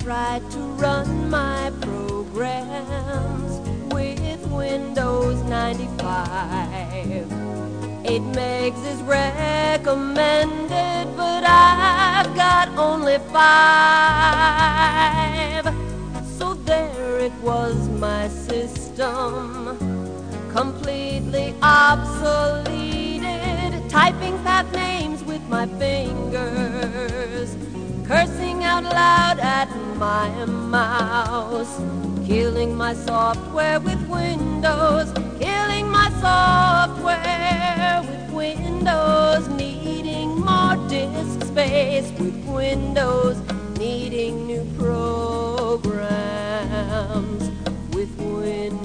tried to run my programs with Windows 95. 8 megs is recommended, but I've got only 5. So there it was, my system, completely obsoleted, typing path names with my fingers, cursing out loud at my mouse, killing my software with Windows, killing my software with Windows, needing more disk space with Windows, needing new programs with Windows.